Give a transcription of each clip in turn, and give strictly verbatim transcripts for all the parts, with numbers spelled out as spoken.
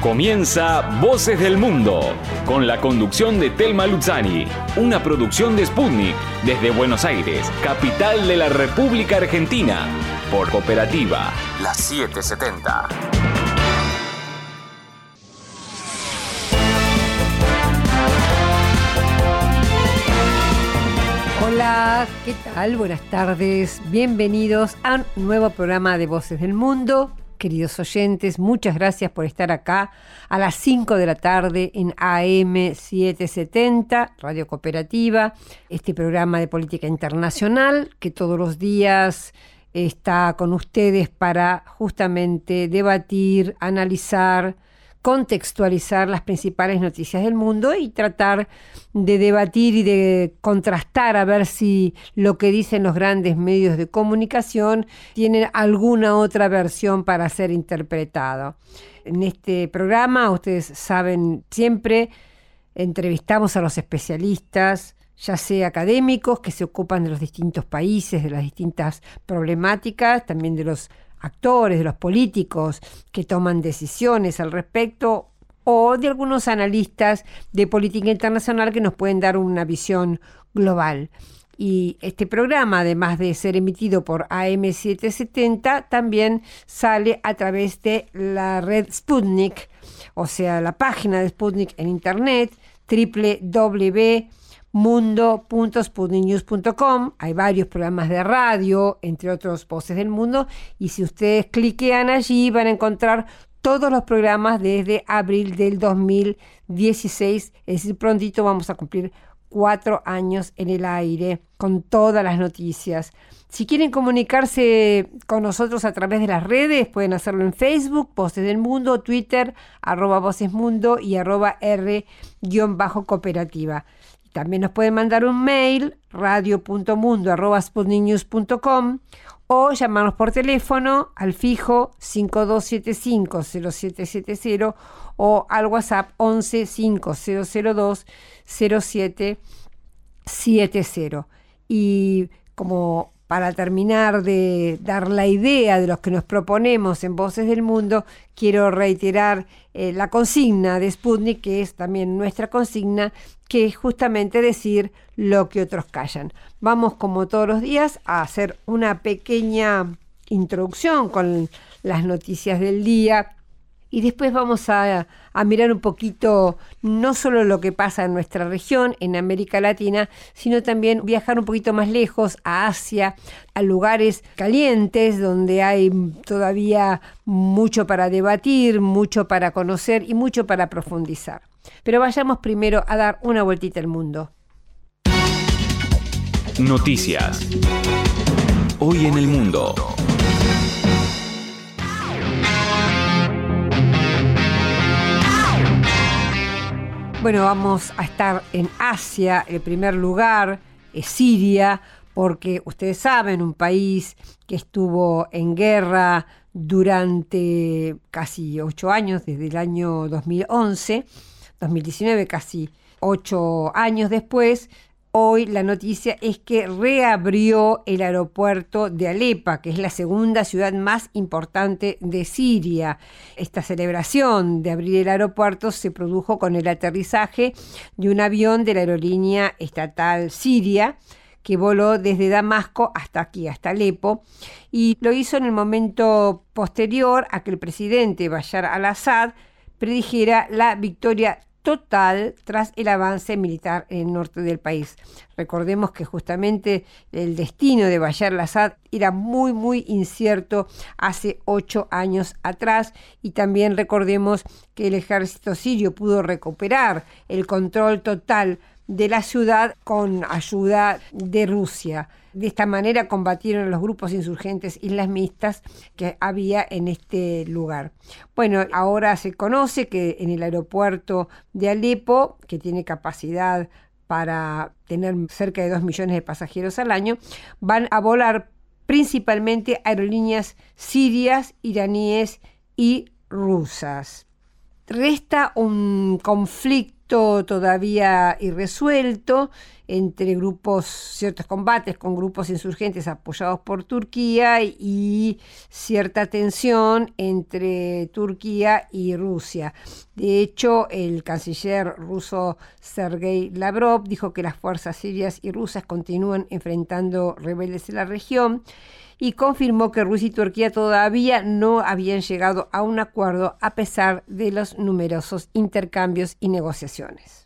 Comienza Voces del Mundo, con la conducción de Telma Luzzani, una producción de Sputnik, desde Buenos Aires, capital de la República Argentina, por Cooperativa, la setecientos setenta. Hola, ¿qué tal? Buenas tardes, bienvenidos a un nuevo programa de Voces del Mundo. Queridos oyentes, muchas gracias por estar acá a las cinco de la tarde en A M setecientos setenta, Radio Cooperativa, este programa de política internacional que todos los días está con ustedes para justamente debatir, analizar, contextualizar las principales noticias del mundo y tratar de debatir y de contrastar a ver si lo que dicen los grandes medios de comunicación tienen alguna otra versión para ser interpretado. En este programa, ustedes saben, siempre entrevistamos a los especialistas, ya sea académicos que se ocupan de los distintos países, de las distintas problemáticas, también de los actores, de los políticos que toman decisiones al respecto, o de algunos analistas de política internacional que nos pueden dar una visión global. Y este programa, además de ser emitido por A M setecientos setenta, también sale a través de la red Sputnik, o sea, la página de Sputnik en internet, doble u doble u doble u punto mundo punto sputnik news punto com. Hay varios programas de radio, entre otros Voces del Mundo, y si ustedes cliquean allí van a encontrar todos los programas desde abril del dos mil dieciséis, es decir, prontito vamos a cumplir cuatro años en el aire con todas las noticias. Si quieren comunicarse con nosotros a través de las redes, pueden hacerlo en Facebook, Voces del Mundo, Twitter, arroba Voces Mundo y arroba R guión bajo cooperativa. También nos pueden mandar un mail, radio punto mundo arroba sputnik news punto com, o llamarnos por teléfono al fijo cinco dos siete cinco cero siete siete cero o al WhatsApp once cinco cero cero dos cero siete siete cero. Y como para terminar de dar la idea de los que nos proponemos en Voces del Mundo, quiero reiterar eh, la consigna de Sputnik, que es también nuestra consigna, que es justamente decir lo que otros callan. Vamos, como todos los días, a hacer una pequeña introducción con las noticias del día y después vamos a, a mirar un poquito no solo lo que pasa en nuestra región, en América Latina, sino también viajar un poquito más lejos, a Asia, a lugares calientes donde hay todavía mucho para debatir, mucho para conocer y mucho para profundizar. Pero vayamos primero a dar una vueltita al mundo. Noticias. Hoy en el mundo. Bueno, vamos a estar en Asia. El primer lugar es Siria, porque ustedes saben, un país que estuvo en guerra durante casi ocho años, desde el año dos mil once, dos mil diecinueve, casi ocho años después. Hoy la noticia es que reabrió el aeropuerto de Alepa, que es la segunda ciudad más importante de Siria. Esta celebración de abrir el aeropuerto se produjo con el aterrizaje de un avión de la aerolínea estatal siria, que voló desde Damasco hasta aquí, hasta Alepo, y lo hizo en el momento posterior a que el presidente Bashar al-Assad predijera la victoria total tras el avance militar en el norte del país. Recordemos que justamente el destino de Bashar al-Assad era muy, muy incierto hace ocho años atrás, y también recordemos que el ejército sirio pudo recuperar el control total de la ciudad con ayuda de Rusia. De esta manera combatieron los grupos insurgentes islamistas que había en este lugar. Bueno, ahora se conoce que en el aeropuerto de Alepo, que tiene capacidad para tener cerca de dos millones de pasajeros al año, van a volar principalmente aerolíneas sirias, iraníes y rusas. Resta un conflicto conflicto todavía irresuelto entre grupos, ciertos combates con grupos insurgentes apoyados por Turquía y cierta tensión entre Turquía y Rusia. De hecho, el canciller ruso Sergei Lavrov dijo que las fuerzas sirias y rusas continúan enfrentando rebeldes en la región y confirmó que Rusia y Turquía todavía no habían llegado a un acuerdo a pesar de los numerosos intercambios y negociaciones.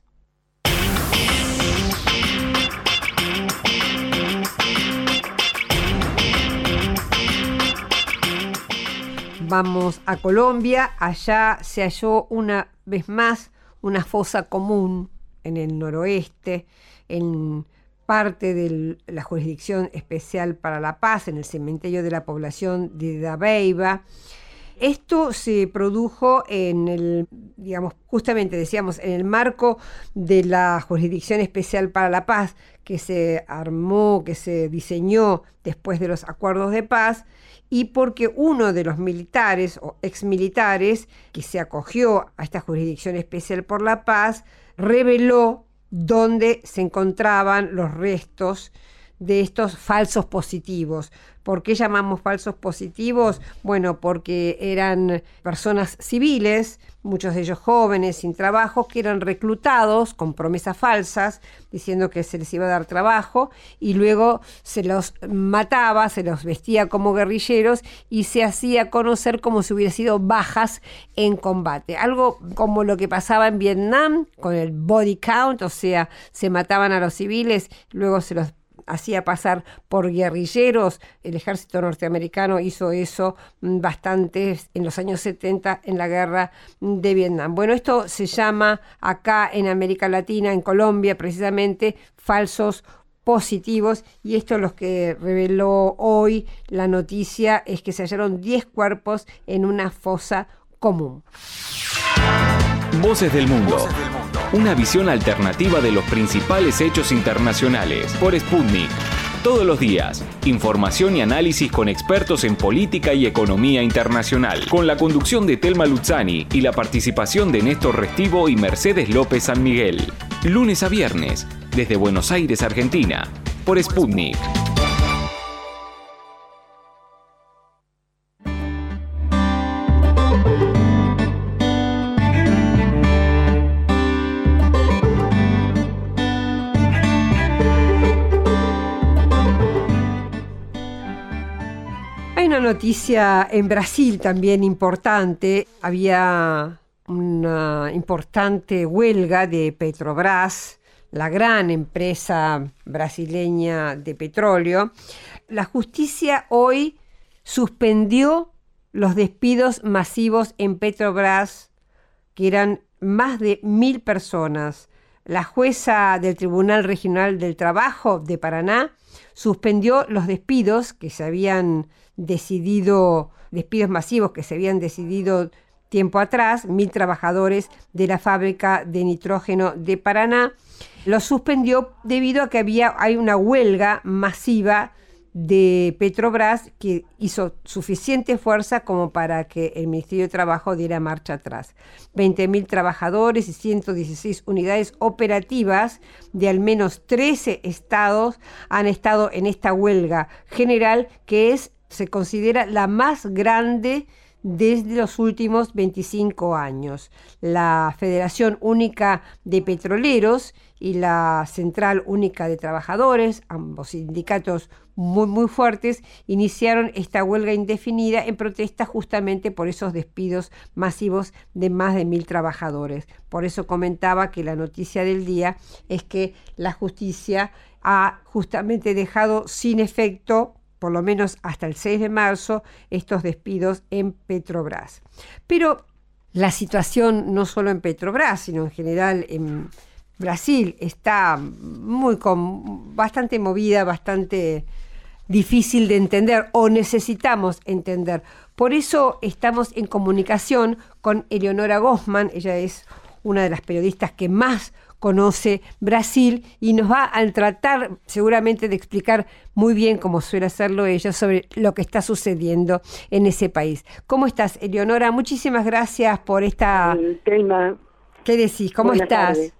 Vamos a Colombia. Allá se halló una vez más una fosa común en el noroeste, en parte de la Jurisdicción Especial para la Paz, en el cementerio de la población de Dabeiba. Esto se produjo en el, digamos, justamente decíamos, en el marco de la Jurisdicción Especial para la Paz, que se armó, que se diseñó después de los acuerdos de paz, y porque uno de los militares o exmilitares que se acogió a esta Jurisdicción Especial por la Paz reveló dónde se encontraban los restos de estos falsos positivos. ¿Por qué llamamos falsos positivos? Bueno, porque eran personas civiles, muchos de ellos jóvenes, sin trabajo, que eran reclutados con promesas falsas, diciendo que se les iba a dar trabajo, y luego se los mataba, se los vestía como guerrilleros y se hacía conocer como si hubiera sido bajas en combate. Algo como lo que pasaba en Vietnam con el body count, o sea, se mataban a los civiles, luego se los hacía pasar por guerrilleros. El ejército norteamericano hizo eso bastante en los años setenta en la guerra de Vietnam. Bueno, esto se llama acá en América Latina, en Colombia precisamente, falsos positivos, y esto es lo que reveló hoy la noticia, es que se hallaron diez cuerpos en una fosa común. Voces del Mundo. Voces del Mundo. Una visión alternativa de los principales hechos internacionales por Sputnik. Todos los días, información y análisis con expertos en política y economía internacional, con la conducción de Telma Luzzani y la participación de Néstor Restivo y Mercedes López San Miguel. Lunes a viernes, desde Buenos Aires, Argentina, por Sputnik. Noticia en Brasil también importante. Había una importante huelga de Petrobras, la gran empresa brasileña de petróleo. La justicia hoy suspendió los despidos masivos en Petrobras, que eran más de mil personas. La jueza del Tribunal Regional del Trabajo de Paraná suspendió los despidos que se habían decidido, despidos masivos que se habían decidido tiempo atrás, mil trabajadores de la fábrica de nitrógeno de Paraná. Los suspendió debido a que había, hay una huelga masiva de Petrobras que hizo suficiente fuerza como para que el Ministerio de Trabajo diera marcha atrás. veinte mil trabajadores y ciento dieciséis unidades operativas de al menos trece estados han estado en esta huelga general, que es, se considera la más grande desde los últimos veinticinco años. La Federación Única de Petroleros y la Central Única de Trabajadores, ambos sindicatos muy, muy fuertes, iniciaron esta huelga indefinida en protesta justamente por esos despidos masivos de más de mil trabajadores. Por eso comentaba que la noticia del día es que la justicia ha justamente dejado sin efecto, por lo menos hasta el seis de marzo, estos despidos en Petrobras. Pero la situación no solo en Petrobras, sino en general en Brasil está muy con, bastante movida, bastante difícil de entender, o necesitamos entender. Por eso estamos en comunicación con Eleonora Gozman. Ella es una de las periodistas que más conoce Brasil y nos va a tratar seguramente de explicar muy bien, como suele hacerlo ella, sobre lo que está sucediendo en ese país. ¿Cómo estás, Eleonora? Muchísimas gracias por esta... Telma, ¿Qué decís? ¿Cómo Buenas estás? tardes.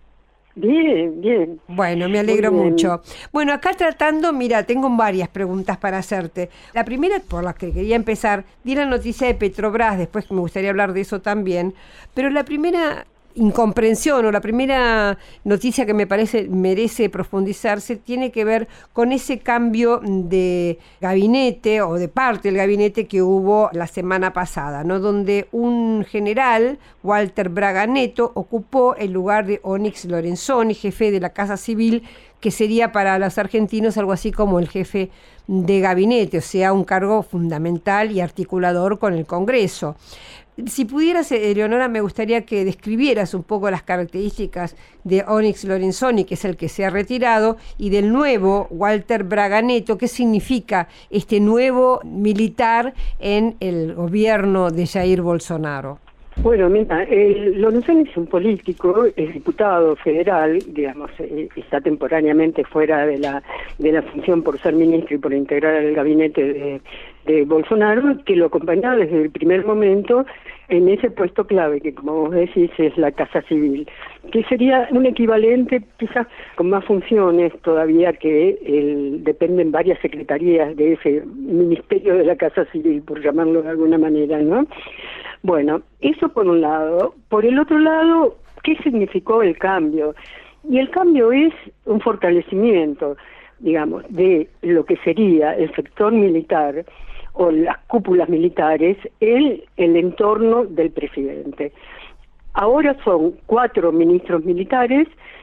Bien, bien. Bueno, me alegro Muy bien. mucho. Bueno, acá tratando, mira, tengo varias preguntas para hacerte. La primera, por la que quería empezar, di la noticia de Petrobras, después me gustaría hablar de eso también, pero la primera incomprensión o la primera noticia que me parece merece profundizarse tiene que ver con ese cambio de gabinete o de parte del gabinete que hubo la semana pasada, ¿no? Donde un general, Walter Braga Neto, ocupó el lugar de Onyx Lorenzoni, jefe de la Casa Civil, que sería para los argentinos algo así como el jefe de gabinete, o sea, un cargo fundamental y articulador con el Congreso. Si pudieras, Eleonora, me gustaría que describieras un poco las características de Onyx Lorenzoni, que es el que se ha retirado, y del nuevo Walter Braga Neto. ¿Qué significa este nuevo militar en el gobierno de Jair Bolsonaro? Bueno, mira, el Lorenzoni es un político, es diputado federal, digamos, eh, está temporariamente fuera de la de la función por ser ministro y por integrar el gabinete de, de Bolsonaro, que lo acompañaba desde el primer momento en ese puesto clave, que como vos decís es la Casa Civil, que sería un equivalente quizás con más funciones todavía, que el, dependen varias secretarías de ese Ministerio de la Casa Civil, por llamarlo de alguna manera, ¿no? Bueno, eso por un lado. Por el otro lado, ¿qué significó el cambio? Y el cambio es un fortalecimiento, digamos, de lo que sería el sector militar o las cúpulas militares en el entorno del presidente. Ahora son cuatro ministros militares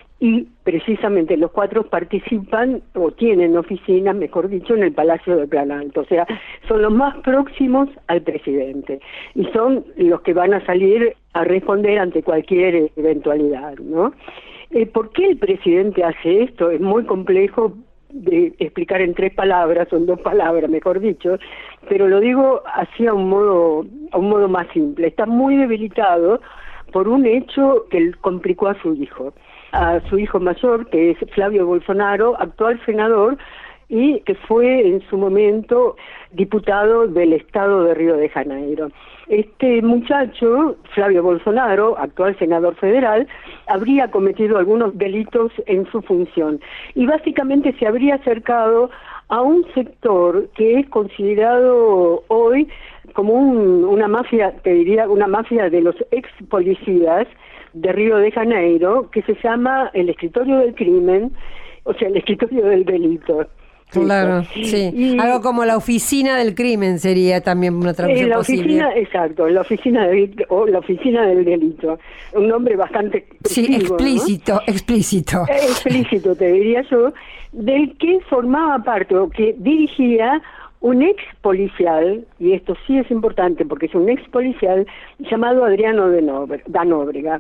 y precisamente los cuatro participan o tienen oficinas, mejor dicho, en el Palacio de Plan Alto, o sea, son los más próximos al presidente y son los que van a salir a responder ante cualquier eventualidad, ¿no? Eh, ¿Por qué el presidente hace esto? Es muy complejo de explicar en tres palabras, o en dos palabras, mejor dicho, pero lo digo así a un modo, a un modo más simple. Está muy debilitado por un hecho que complicó a su hijo. A su hijo mayor, que es Flavio Bolsonaro, actual senador, y que fue en su momento diputado del estado de Río de Janeiro. Este muchacho, Flavio Bolsonaro, actual senador federal, habría cometido algunos delitos en su función y básicamente se habría acercado a un sector que es considerado hoy como un, una mafia, te diría, una mafia de los ex policías de Río de Janeiro, que se llama el escritorio del crimen, o sea, el escritorio del delito. Claro, sí. Y algo como la oficina del crimen sería también una traducción la posible. Oficina, exacto, la oficina de, o la oficina del delito. Un nombre bastante expresivo, sí, explícito, ¿no? explícito. Explícito, te diría yo, del que formaba parte o que dirigía un ex policial, y esto sí es importante porque es un ex policial llamado Adriano da Nóbrega.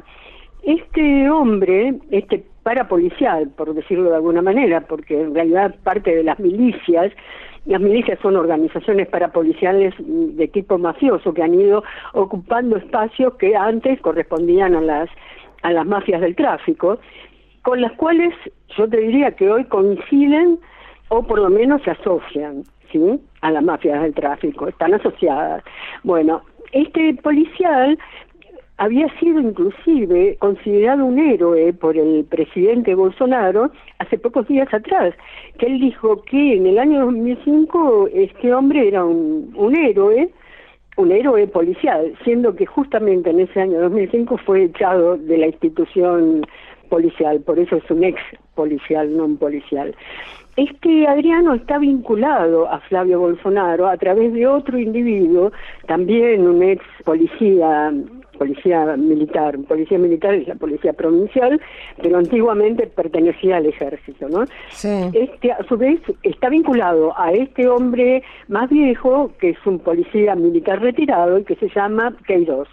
Este hombre, este parapolicial, por decirlo de alguna manera, porque en realidad parte de las milicias, las milicias son organizaciones parapoliciales de tipo mafioso que han ido ocupando espacios que antes correspondían a las a las mafias del tráfico, con las cuales yo te diría que hoy coinciden o por lo menos se asocian, ¿sí?, a las mafias del tráfico, están asociadas. Bueno, este policial había sido inclusive considerado un héroe por el presidente Bolsonaro hace pocos días atrás, que él dijo que en el año dos mil cinco este hombre era un, un héroe, un héroe policial, siendo que justamente en ese año dos mil cinco fue echado de la institución policial, por eso es un ex policial, no un policial. Este Adriano está vinculado a Flavio Bolsonaro a través de otro individuo, también un ex policía, policía militar. Policía militar es la policía provincial, pero antiguamente pertenecía al ejército, ¿no? Sí. Este, a su vez, está vinculado a este hombre más viejo, que es un policía militar retirado y que se llama Queiroz.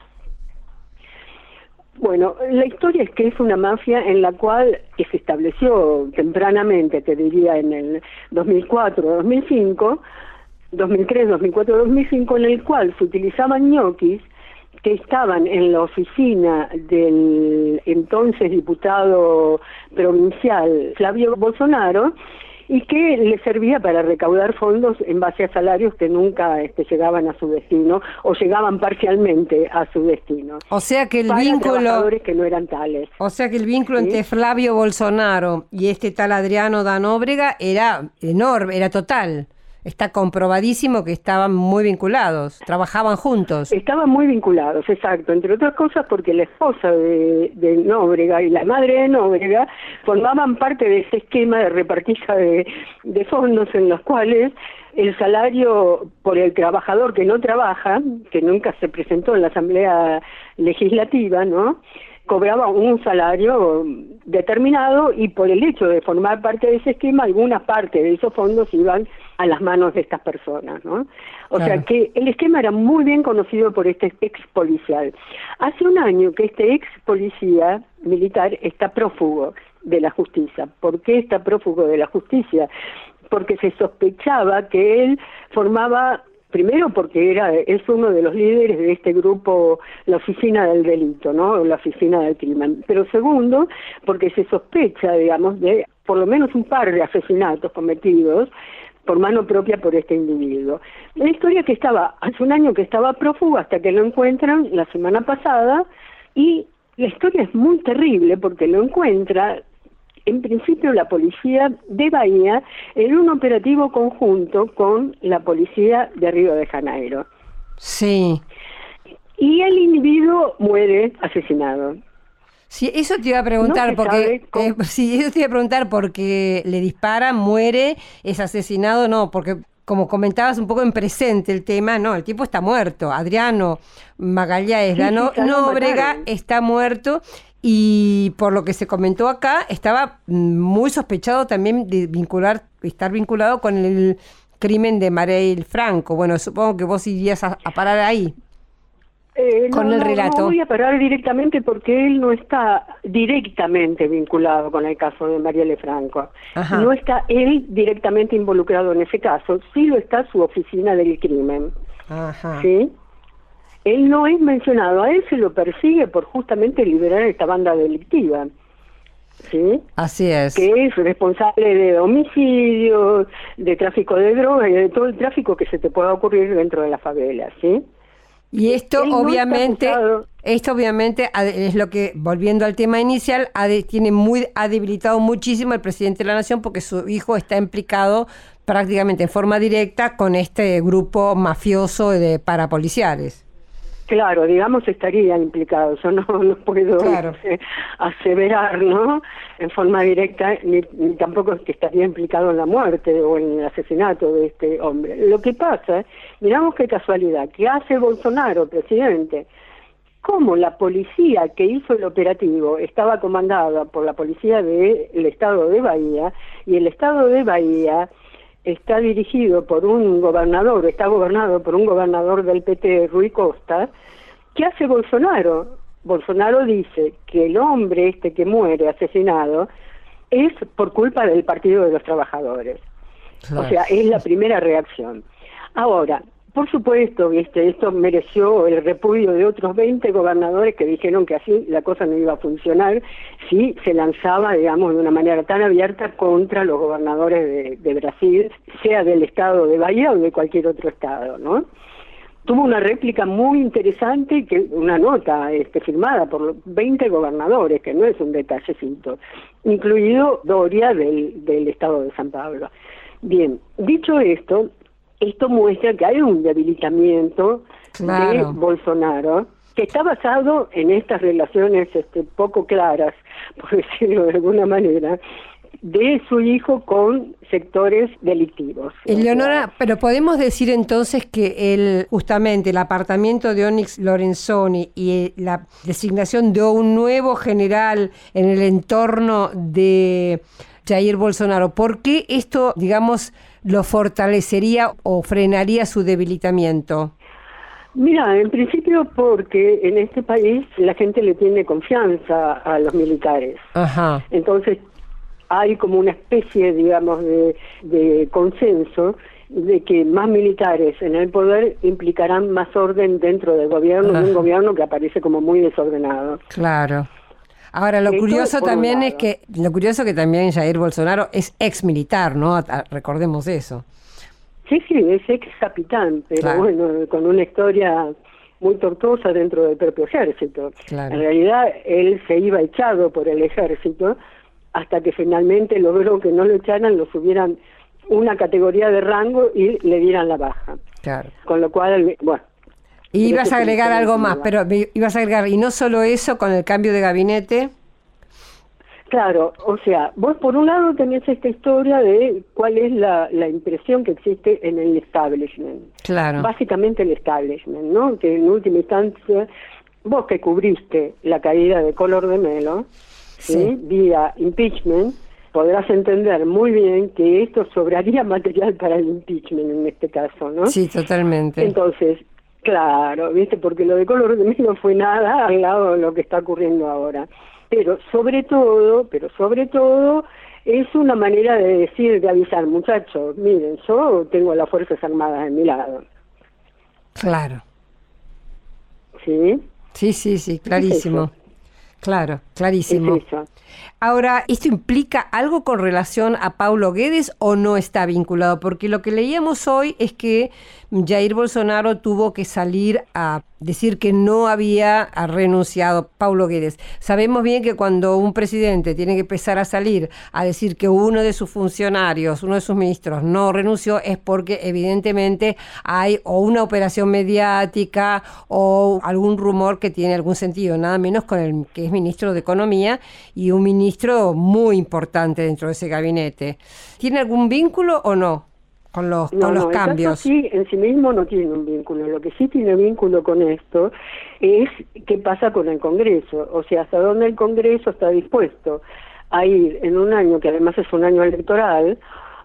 Bueno, la historia es que es una mafia en la cual, que se estableció tempranamente, te diría en el dos mil cuatro, dos mil cinco, dos mil tres, dos mil cuatro, dos mil cinco, en el cual se utilizaban ñoquis que estaban en la oficina del entonces diputado provincial Flavio Bolsonaro, y que le servía para recaudar fondos en base a salarios que nunca este, llegaban a su destino o llegaban parcialmente a su destino. O sea que el para vínculo trabajadores que no eran tales. O sea que el vínculo ¿sí? entre Flavio Bolsonaro y este tal Adriano da Nóbrega era enorme, era total. Está comprobadísimo que estaban muy vinculados, trabajaban juntos. Estaban muy vinculados, exacto, entre otras cosas porque la esposa de, de Nóbrega y la madre de Nóbrega formaban parte de ese esquema de repartija de, de fondos en los cuales el salario por el trabajador que no trabaja, que nunca se presentó en la Asamblea Legislativa, ¿no?, cobraba un salario determinado y por el hecho de formar parte de ese esquema, alguna parte de esos fondos iban a las manos de estas personas, ¿no? O claro. sea que el esquema era muy bien conocido por este ex policial. Hace un año que este ex policía militar está prófugo de la justicia. ¿Por qué está prófugo de la justicia? Porque se sospechaba que él formaba... Primero porque era es uno de los líderes de este grupo, la oficina del delito, ¿no? La oficina del crimen. Pero segundo, porque se sospecha, digamos, de por lo menos un par de asesinatos cometidos por mano propia por este individuo. La historia que estaba, hace un año que estaba prófugo hasta que lo encuentran la semana pasada, y la historia es muy terrible porque lo encuentra en principio la policía de Bahía en un operativo conjunto con la policía de Río de Janeiro. Sí. Y el individuo muere asesinado. Sí, eso te iba a preguntar, no porque eh, sí, eso te iba a preguntar porque le disparan, muere, es asesinado, no, porque como comentabas un poco en presente el tema, no, el tipo está muerto, Adriano Magalhães sí, no, sí, Nóbrega está muerto. Y por lo que se comentó acá, estaba muy sospechado también de vincular, estar vinculado con el crimen de Marielle Franco. Bueno, supongo que vos irías a, a parar ahí, eh, con no, el no, relato. No voy a parar directamente porque él no está directamente vinculado con el caso de Marielle Franco. Ajá. No está él directamente involucrado en ese caso, sí lo está su oficina del crimen. Ajá. ¿Sí? Él no es mencionado, a él se lo persigue por justamente liberar esta banda delictiva, ¿sí? Así es. Que es responsable de homicidios, de tráfico de drogas y de todo el tráfico que se te pueda ocurrir dentro de la favela, ¿sí? Y esto él obviamente, no esto obviamente es lo que, volviendo al tema inicial, ha, de, tiene muy, ha debilitado muchísimo al presidente de la Nación porque su hijo está implicado prácticamente en forma directa con este grupo mafioso de parapoliciales. Claro, digamos, estaría implicado. Yo no, no puedo claro. eh, aseverar, ¿no?, en forma directa, ni, ni tampoco es que estaría implicado en la muerte o en el asesinato de este hombre. Lo que pasa, miramos qué casualidad, que hace Bolsonaro, presidente, como la policía que hizo el operativo estaba comandada por la policía del estado de Bahía, y el estado de Bahía está dirigido por un gobernador, está gobernado por un gobernador del P T, Rui Costa. ¿Qué hace Bolsonaro? Bolsonaro dice que el hombre este que muere asesinado es por culpa del Partido de los Trabajadores. Claro. O sea, es la primera reacción. Ahora, por supuesto, este, esto mereció el repudio de otros veinte gobernadores que dijeron que así la cosa no iba a funcionar si se lanzaba, digamos, de una manera tan abierta contra los gobernadores de, de Brasil, sea del estado de Bahía o de cualquier otro estado, ¿no? Tuvo una réplica muy interesante, que una nota este, firmada por veinte gobernadores, que no es un detallecito, incluido Doria del, del estado de San Pablo. Bien, dicho esto, esto muestra que hay un debilitamiento claro. de Bolsonaro, que está basado en estas relaciones este, poco claras, por decirlo de alguna manera, de su hijo con sectores delictivos. Eleonora, pero podemos decir entonces que el justamente el apartamiento de Onyx Lorenzoni y la designación de un nuevo general en el entorno de Jair Bolsonaro, ¿por qué esto, digamos, lo fortalecería o frenaría su debilitamiento? Mira, en principio porque en este país la gente le tiene confianza a los militares. Ajá. Entonces hay como una especie, digamos, de, de consenso de que más militares en el poder implicarán más orden dentro del gobierno, de un gobierno que aparece como muy desordenado. Claro. Ahora, lo Esto curioso por un también lado. es que, lo curioso que también Jair Bolsonaro es ex militar, ¿no? A- Recordemos eso. Sí, sí, es ex capitán, pero Claro. bueno, con una historia muy tortuosa dentro del propio ejército. Claro. En realidad, él se iba echado por el ejército hasta que finalmente logró que no lo echaran, lo subieran una categoría de rango y le dieran la baja. Claro. Con lo cual, bueno. Y pero ibas eso a es agregar una algo historia más, nueva. pero me- ibas a agregar, y no solo eso, con el cambio de gabinete. Claro, o sea, vos por un lado tenés esta historia de cuál es la, la impresión que existe en el establishment. Claro. Básicamente el establishment, ¿no? Que en última instancia, vos que cubriste la caída de Collor de Mello, ¿sí? Sí. Vía impeachment, podrás entender muy bien que esto sobraría material para el impeachment en este caso, ¿no? Sí, totalmente. Entonces, claro, ¿viste? Porque lo de Collor de Mello no fue nada al lado de lo que está ocurriendo ahora. Pero sobre todo, pero sobre todo, es una manera de decir, de avisar, muchachos, miren, yo tengo las Fuerzas Armadas de mi lado, Claro. ¿sí? Sí, sí, sí, clarísimo. Es eso. Claro, Es clarísimo. eso. Ahora, ¿esto implica algo con relación a Paulo Guedes o no está vinculado? Porque lo que leíamos hoy es que Jair Bolsonaro tuvo que salir a decir que no había renunciado Paulo Guedes. Sabemos bien que cuando un presidente tiene que empezar a salir a decir que uno de sus funcionarios, uno de sus ministros no renunció, es porque evidentemente hay o una operación mediática o algún rumor que tiene algún sentido, nada menos con el que es ministro de Economía y un ministro muy importante dentro de ese gabinete. ¿Tiene algún vínculo o no con los, No, con los no, el cambios? caso sí, en sí mismo no tiene un vínculo. Lo que sí tiene vínculo con esto es qué pasa con el Congreso. O sea, hasta dónde el Congreso está dispuesto a ir en un año, que además es un año electoral,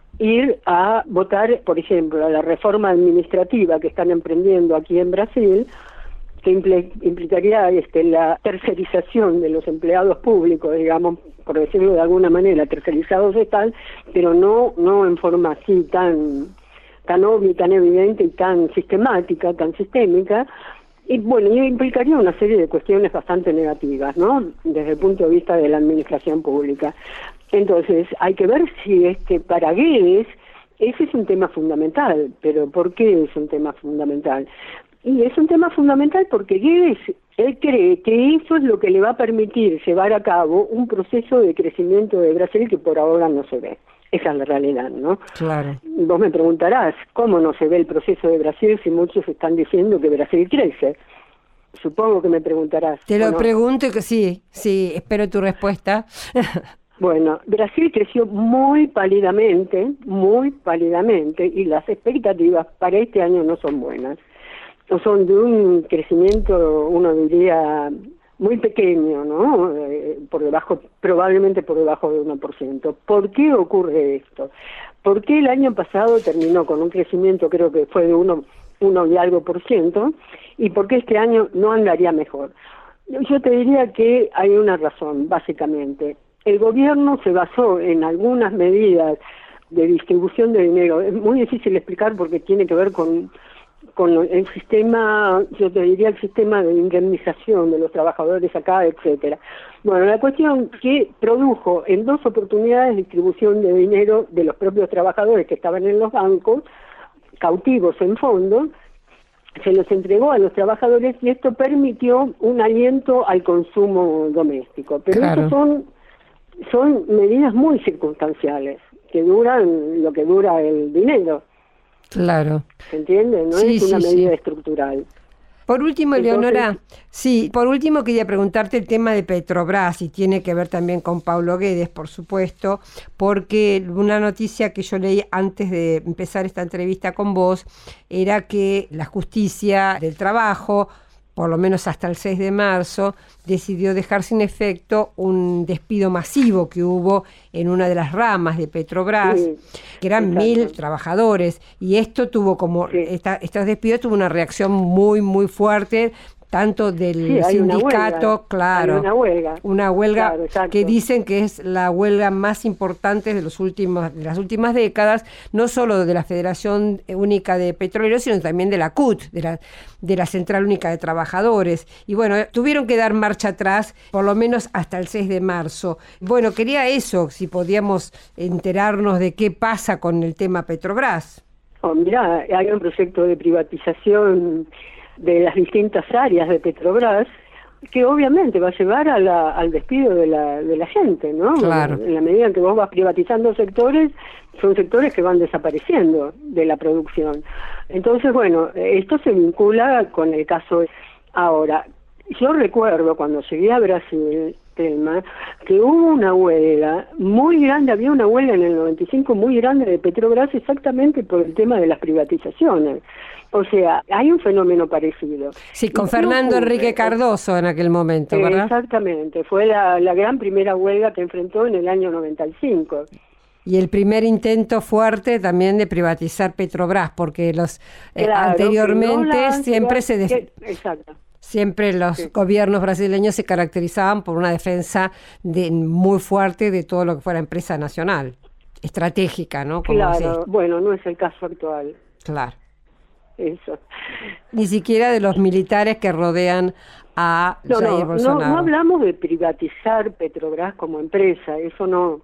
ir a votar, por ejemplo, a la reforma administrativa que están emprendiendo aquí en Brasil, que impl- implicaría este, la tercerización de los empleados públicos, digamos, por decirlo de alguna manera, tercerizados están, pero no no en forma así tan tan obvia, tan evidente y tan sistemática, tan sistémica, y bueno, y implicaría una serie de cuestiones bastante negativas, ¿no? Desde el punto de vista de la administración pública. Entonces, hay que ver si este para Guedes ese es un tema fundamental, pero ¿por qué es un tema fundamental? Y es un tema fundamental porque Guedes, él cree que eso es lo que le va a permitir llevar a cabo un proceso de crecimiento de Brasil que por ahora no se ve. Esa es la realidad, ¿no? Claro. Vos me preguntarás, ¿cómo no se ve el proceso de Brasil si muchos están diciendo que Brasil crece? Supongo que me preguntarás. Te lo Bueno, pregunto y que sí, sí, espero tu respuesta. Bueno, Brasil creció muy pálidamente, muy pálidamente, y las expectativas para este año no son buenas. Son de un crecimiento, uno diría, muy pequeño, ¿no? Eh, por debajo, probablemente por debajo de uno por ciento. ¿Por qué ocurre esto? ¿Por qué el año pasado terminó con un crecimiento, creo que fue de uno, uno y algo por ciento, y por qué este año no andaría mejor? Yo te diría que hay una razón, básicamente. El gobierno se basó en algunas medidas de distribución de dinero. Es muy difícil explicar porque tiene que ver con, con el sistema, yo te diría el sistema de indemnización de los trabajadores acá, etcétera. Bueno, la cuestión que produjo en dos oportunidades distribución de dinero de los propios trabajadores que estaban en los bancos, cautivos en fondo, se los entregó a los trabajadores y esto permitió un aliento al consumo doméstico. Pero Claro. estos son son medidas muy circunstanciales, que duran lo que dura el dinero, Claro. ¿se entiende? No Sí, es una sí, medida sí. estructural. Por último, Entonces- Eleonora, sí, por último quería preguntarte el tema de Petrobras y tiene que ver también con Paulo Guedes, por supuesto, porque una noticia que yo leí antes de empezar esta entrevista con vos era que la justicia del trabajo, por lo menos hasta el seis de marzo, decidió dejar sin efecto un despido masivo que hubo en una de las ramas de Petrobras, Sí, que eran exacto. mil trabajadores, y esto tuvo como, Sí. esta, estos despidos tuvo una reacción muy, muy fuerte tanto del sí, hay sindicato, una huelga, claro, hay una huelga, una huelga claro, que dicen que es la huelga más importante de los últimos, de las últimas décadas, no solo de la Federación Única de Petroleros, sino también de la C U T, de la, de la Central Única de Trabajadores. Y bueno, tuvieron que dar marcha atrás, por lo menos hasta el seis de marzo. Bueno, quería eso, si podíamos enterarnos de qué pasa con el tema Petrobras. Oh, mirá, hay un proyecto de privatización de las distintas áreas de Petrobras que obviamente va a llevar a la, al despido de la, de la gente, ¿no? Claro. En la medida en que vos vas privatizando sectores, son sectores que van desapareciendo de la producción. Entonces, bueno, esto se vincula con el caso. Ahora, yo recuerdo cuando llegué a Brasil, Telma, que hubo una huelga muy grande, había una huelga en el noventa y cinco muy grande de Petrobras exactamente por el tema de las privatizaciones. O sea, hay un fenómeno parecido. Sí, con Fernando Enrique Cardoso en aquel momento, ¿verdad? Exactamente, fue la, la gran primera huelga que enfrentó en el año noventa y cinco. Y el primer intento fuerte también de privatizar Petrobras, porque los eh, claro, anteriormente no siempre se... Des... Que, exacto. Siempre los sí. gobiernos brasileños se caracterizaban por una defensa de, muy fuerte de todo lo que fuera empresa nacional, estratégica, ¿no? Como claro, así. Bueno, no es el caso actual. Claro. Eso. Ni siquiera de los militares que rodean a no, Jair no, Bolsonaro. No, no hablamos de privatizar Petrobras como empresa, eso no.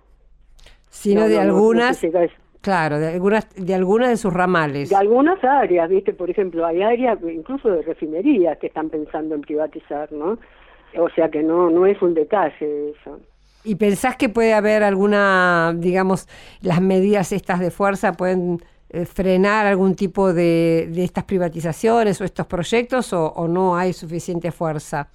Sino no, de no, algunas... No, no Claro, de algunas de algunas de sus ramales. De algunas áreas, ¿viste? Por ejemplo, hay áreas incluso de refinerías que están pensando en privatizar, ¿no? O sea que no no es un detalle eso. ¿Y pensás que puede haber alguna, digamos, las medidas estas de fuerza pueden eh, frenar algún tipo de, de estas privatizaciones o estos proyectos o, o no hay suficiente fuerza?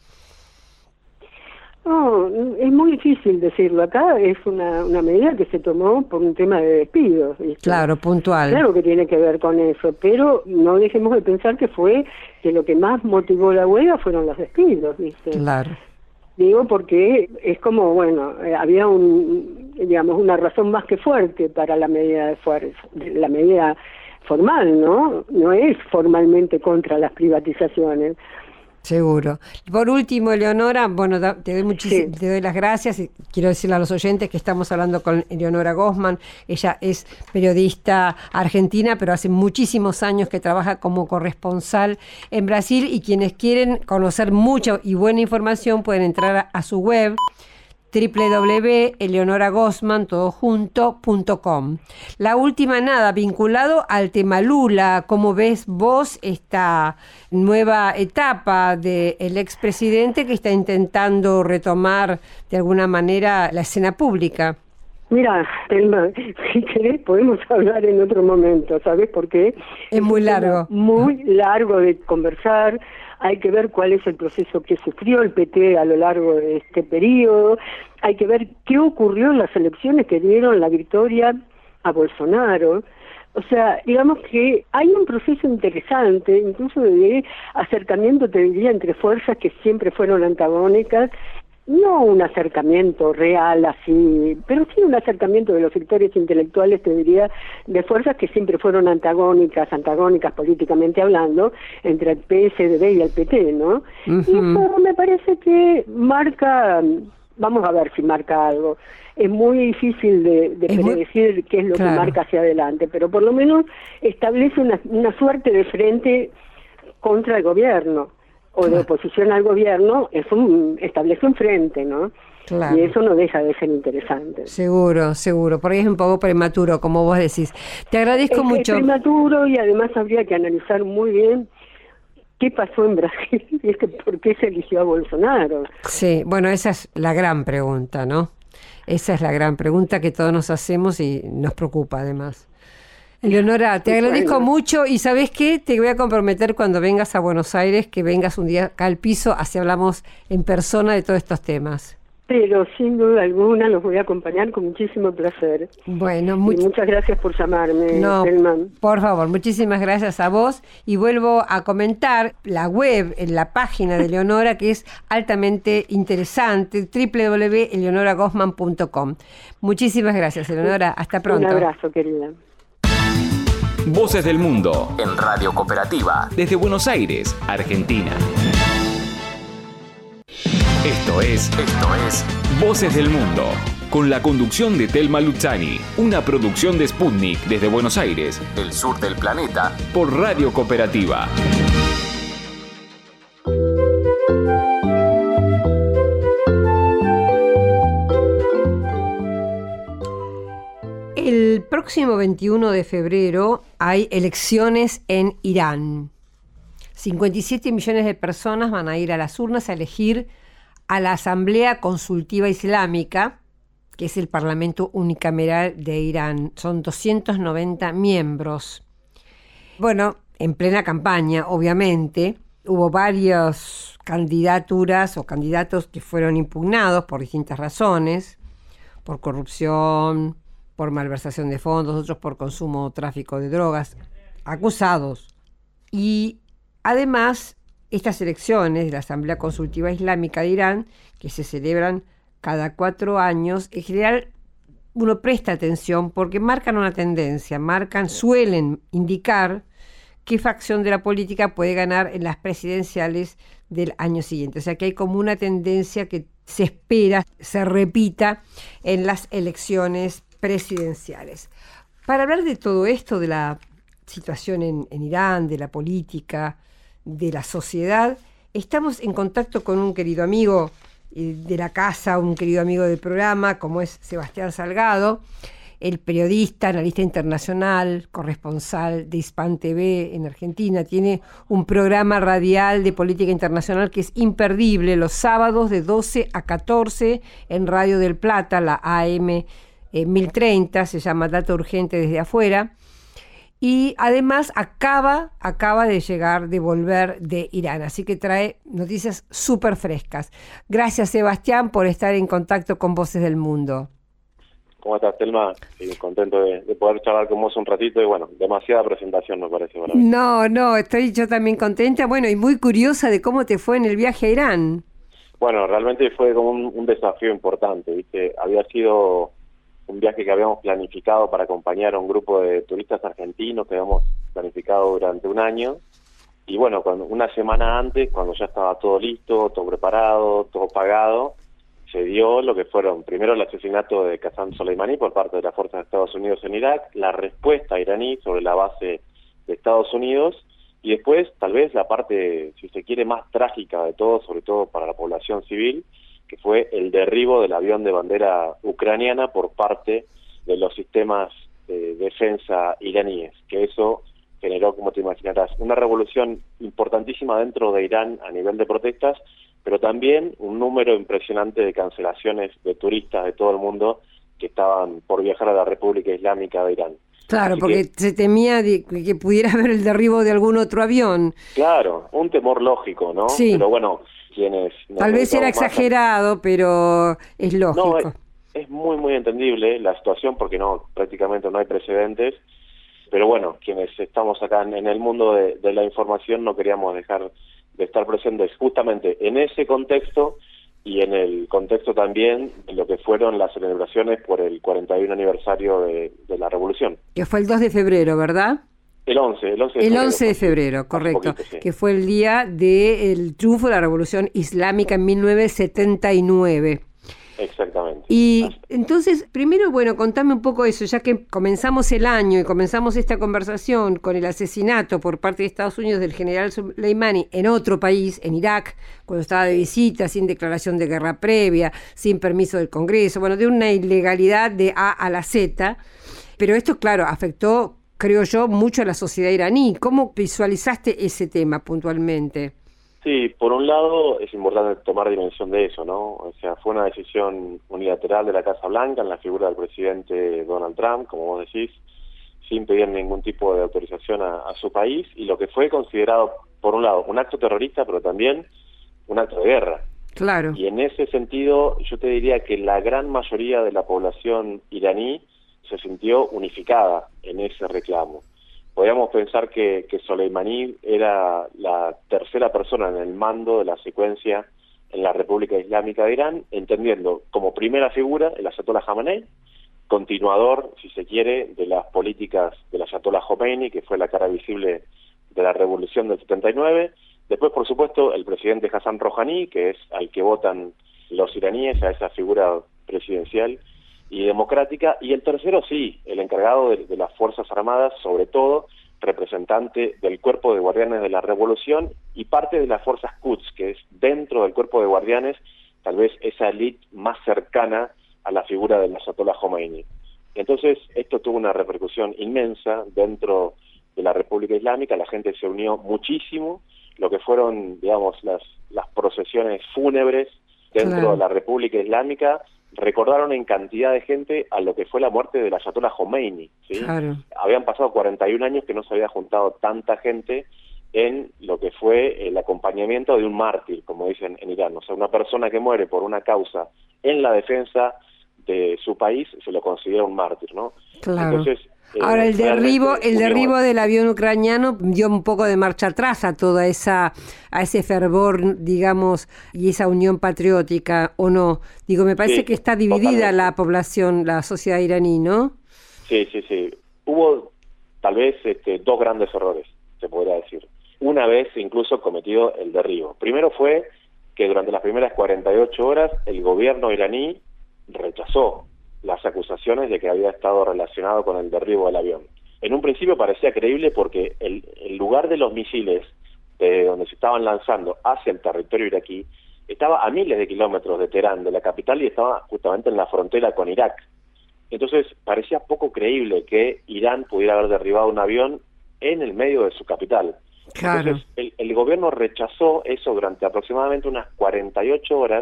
No, es muy difícil decirlo. Acá es una, una medida que se tomó por un tema de despidos, ¿viste? Claro, puntual. Claro que tiene que ver con eso, pero no dejemos de pensar que fue que lo que más motivó la huelga fueron los despidos, ¿viste? Claro. Digo porque es como, bueno, eh, había un, digamos, una razón más que fuerte para la medida de fuerza, la medida formal, ¿no? No es formalmente contra las privatizaciones. Seguro. Por último, Eleonora, bueno, da, te doy muchísimas, sí. te doy las gracias y quiero decirle a los oyentes que estamos hablando con Eleonora Gosman. Ella es periodista argentina, pero hace muchísimos años que trabaja como corresponsal en Brasil y quienes quieren conocer mucha y buena información pueden entrar a, a su web doble u doble u doble u punto eleonora gosman todo junto punto com. La última, nada, vinculado al tema Lula, ¿cómo ves vos esta nueva etapa del expresidente que está intentando retomar de alguna manera la escena pública? Mira, Telma, si querés podemos hablar en otro momento, ¿sabes por qué? Es muy largo. Muy largo de conversar. Hay que ver cuál es el proceso que sufrió el P T a lo largo de este periodo, hay que ver qué ocurrió en las elecciones que dieron la victoria a Bolsonaro. O sea, digamos que hay un proceso interesante, incluso de acercamiento, te diría, entre fuerzas que siempre fueron antagónicas, no un acercamiento real así, pero sí un acercamiento de los sectores intelectuales, te diría, de fuerzas que siempre fueron antagónicas, antagónicas políticamente hablando, entre el P S D B y el P T, ¿no? Uh-huh. Y eso me parece que marca, vamos a ver si marca algo. Es muy difícil de, de predecir muy... qué es lo claro. que marca hacia adelante, pero por lo menos establece una, una suerte de frente contra el gobierno, o de oposición al gobierno, es un, establece un frente, ¿no? Claro. Y eso no deja de ser interesante. Seguro, seguro. Por ahí es un poco prematuro, como vos decís. Te agradezco es, mucho. Es prematuro y además habría que analizar muy bien qué pasó en Brasil y es que por qué se eligió a Bolsonaro. Sí, bueno, esa es la gran pregunta, ¿no? Esa es la gran pregunta que todos nos hacemos y nos preocupa además. Eleonora, te agradezco bueno. mucho y ¿sabés qué? Te voy a comprometer cuando vengas a Buenos Aires, que vengas un día acá al piso, así hablamos en persona de todos estos temas. Pero sin duda alguna los voy a acompañar con muchísimo placer. Bueno, much- muchas gracias por llamarme, no, Telman. Por favor, muchísimas gracias a vos y vuelvo a comentar la web, en la página de Eleonora, que es altamente interesante, doble u doble u doble u punto eleonora gosman punto com. Muchísimas gracias, Eleonora. Hasta pronto. Un abrazo, querida. Voces del Mundo en Radio Cooperativa desde Buenos Aires, Argentina. Esto es, esto es Voces del Mundo, con la conducción de Telma Luzzani, una producción de Sputnik desde Buenos Aires, el sur del planeta, por Radio Cooperativa. El próximo veintiuno de febrero hay elecciones en Irán. cincuenta y siete millones de personas van a ir a las urnas a elegir a la Asamblea Consultiva Islámica, que es el Parlamento Unicameral de Irán. Son doscientos noventa miembros. Bueno, en plena campaña, obviamente, hubo varias candidaturas o candidatos que fueron impugnados por distintas razones, por corrupción, por malversación de fondos, otros por consumo o tráfico de drogas, acusados. Y además, estas elecciones de la Asamblea Consultiva Islámica de Irán, que se celebran cada cuatro años, en general uno presta atención porque marcan una tendencia, marcan, suelen indicar qué facción de la política puede ganar en las presidenciales del año siguiente. O sea que hay como una tendencia que se espera se repita en las elecciones presidenciales. Para hablar de todo esto, de la situación en, en Irán, de la política, de la sociedad, estamos en contacto con un querido amigo eh, de la casa, un querido amigo del programa, como es Sebastián Salgado, el periodista, analista internacional, corresponsal de Hispan T V en Argentina. Tiene un programa radial de política internacional que es imperdible, los sábados de doce a catorce en Radio del Plata, la A M eh, mil treinta, se llama Data Urgente desde afuera. Y además acaba, acaba de llegar, de volver de Irán, así que trae noticias súper frescas. Gracias, Sebastián, por estar en contacto con Voces del Mundo. ¿Cómo estás, Telma? Sí, contento de, de poder charlar con vos un ratito y bueno, demasiada presentación me parece. Para mí. No, no, estoy yo también contenta, bueno, y muy curiosa de cómo te fue en el viaje a Irán. Bueno, realmente fue como un, un desafío importante, ¿viste? Había sido un viaje que habíamos planificado para acompañar a un grupo de turistas argentinos que habíamos planificado durante un año. Y bueno, cuando, una semana antes, cuando ya estaba todo listo, todo preparado, todo pagado, se dio lo que fueron, primero el asesinato de Qasem Soleimani por parte de las fuerzas de Estados Unidos en Irak, la respuesta iraní sobre la base de Estados Unidos, y después tal vez la parte, si se quiere, más trágica de todo, sobre todo para la población civil, que fue el derribo del avión de bandera ucraniana por parte de los sistemas de defensa iraníes, que eso generó, como te imaginarás, una revolución importantísima dentro de Irán a nivel de protestas, pero también un número impresionante de cancelaciones de turistas de todo el mundo que estaban por viajar a la República Islámica de Irán. Claro, Así porque que, se temía de que pudiera haber el derribo de algún otro avión. Claro, un temor lógico, ¿no? Sí. Pero bueno, quienes... Tal vez era exagerado, a... pero es lógico. No, es, es muy, muy entendible la situación porque no prácticamente no hay precedentes. Pero bueno, quienes estamos acá en, en el mundo de, de la información no queríamos dejar de estar presentes justamente en ese contexto y en el contexto también de lo que fueron las celebraciones por el cuarenta y uno aniversario de, de la Revolución. Que fue el dos de febrero, ¿verdad? El once, el once de el febrero. once de febrero, correcto, poquito, sí. Que fue el día del triunfo de la Revolución Islámica en mil novecientos setenta y nueve. Exactamente. Y entonces, primero, bueno, contame un poco eso, ya que comenzamos el año y comenzamos esta conversación con el asesinato por parte de Estados Unidos del general Soleimani en otro país, en Irak, cuando estaba de visita, sin declaración de guerra previa, sin permiso del Congreso, bueno, de una ilegalidad de A a la Z, pero esto, claro, afectó, creo yo, mucho a la sociedad iraní. ¿Cómo visualizaste ese tema puntualmente? Sí, por un lado es importante tomar dimensión de eso, ¿no? O sea, fue una decisión unilateral de la Casa Blanca en la figura del presidente Donald Trump, como vos decís, sin pedir ningún tipo de autorización a, a su país, y lo que fue considerado, por un lado, un acto terrorista, pero también un acto de guerra. Claro. Y en ese sentido, yo te diría que la gran mayoría de la población iraní se sintió unificada en ese reclamo. Podríamos pensar que, que Soleimani era la tercera persona en el mando de la secuencia en la República Islámica de Irán, entendiendo como primera figura el Ayatollah Khamenei, continuador, si se quiere, de las políticas del Ayatollah Khomeini, que fue la cara visible de la revolución del setenta y nueve, Después, por supuesto, el presidente Hassan Rouhani, que es al que votan los iraníes, a esa figura presidencial y democrática. Y el tercero, sí, el encargado de, de las Fuerzas Armadas, sobre todo representante del Cuerpo de Guardianes de la Revolución y parte de las Fuerzas Quds, que es dentro del Cuerpo de Guardianes, tal vez esa élite más cercana a la figura del Ayatollah Khomeini. Entonces, esto tuvo una repercusión inmensa dentro de la República Islámica, la gente se unió muchísimo, lo que fueron, digamos, las, las procesiones fúnebres dentro claro. de la República Islámica, recordaron en cantidad de gente a lo que fue la muerte del Ayatollah Khomeini, ¿sí? Claro. Habían pasado cuarenta y un años que no se había juntado tanta gente en lo que fue el acompañamiento de un mártir, como dicen en Irán. O sea, una persona que muere por una causa en la defensa de su país se lo considera un mártir, ¿no? Claro. Entonces, Eh, Ahora el derribo, el derribo del avión ucraniano dio un poco de marcha atrás a toda esa, a ese fervor, digamos, y esa unión patriótica, ¿o no? Digo, me parece sí, que está dividida totalmente. La población, la sociedad iraní, ¿no? Sí, sí, sí. Hubo tal vez este, dos grandes errores, se podría decir. Una vez incluso cometido el derribo. Primero fue que durante las primeras cuarenta y ocho horas el gobierno iraní rechazó las acusaciones de que había estado relacionado con el derribo del avión. En un principio parecía creíble porque el, el lugar de los misiles de donde se estaban lanzando hacia el territorio iraquí estaba a miles de kilómetros de Teherán, de la capital, y estaba justamente en la frontera con Irak. Entonces parecía poco creíble que Irán pudiera haber derribado un avión en el medio de su capital. Claro. Entonces el, el gobierno rechazó eso durante aproximadamente unas cuarenta y ocho horas,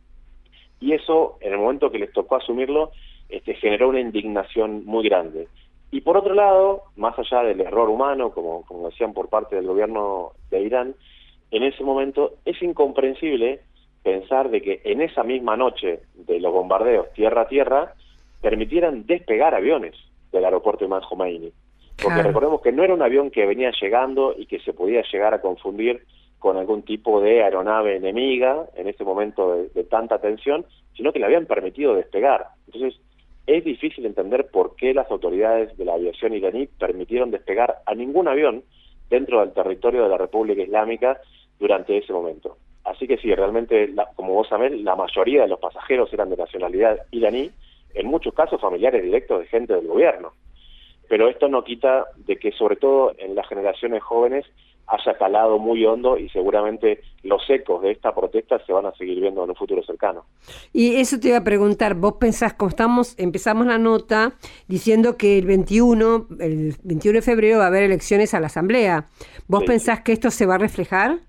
y eso, en el momento que les tocó asumirlo, este, generó una indignación muy grande. Y por otro lado, más allá del error humano, como, como decían por parte del gobierno de Irán, en ese momento es incomprensible pensar de que en esa misma noche de los bombardeos tierra a tierra, permitieran despegar aviones del aeropuerto Imam Khomeini. Porque claro. recordemos que no era un avión que venía llegando y que se podía llegar a confundir con algún tipo de aeronave enemiga en ese momento de, de tanta tensión, sino que le habían permitido despegar. Entonces, es difícil entender por qué las autoridades de la aviación iraní permitieron despegar a ningún avión dentro del territorio de la República Islámica durante ese momento. Así que sí, realmente, la, como vos sabés, la mayoría de los pasajeros eran de nacionalidad iraní, en muchos casos familiares directos de gente del gobierno. Pero esto no quita de que, sobre todo en las generaciones jóvenes, haya calado muy hondo y seguramente los ecos de esta protesta se van a seguir viendo en un futuro cercano. Y eso te iba a preguntar, vos pensás, como estamos, empezamos la nota diciendo que el veintiuno, el veintiuno de febrero va a haber elecciones a la Asamblea. ¿Vos sí. pensás que esto se va a reflejar?